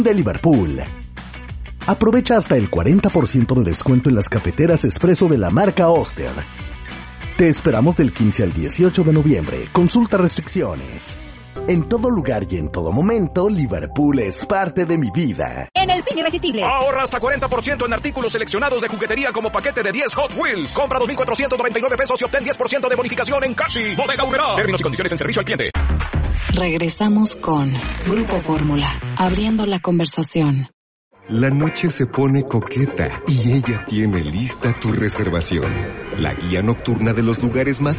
de Liverpool. Aprovecha hasta el 40% de descuento en las cafeteras expreso de la marca Oster. Te esperamos del 15 al 18 de noviembre. Consulta restricciones. En todo lugar y en todo momento, Liverpool es parte de mi vida. En el fin irresistible. Ahorra hasta 40% en artículos seleccionados de juguetería como paquete de 10 Hot Wheels. Compra 2,499 pesos y obtén 10% de bonificación en Cashi. Bodega Aurrerá. Términos y condiciones en servicio al cliente. Regresamos con Grupo Fórmula, abriendo la conversación. La noche se pone coqueta y ella tiene lista tu reservación. La guía nocturna de los lugares más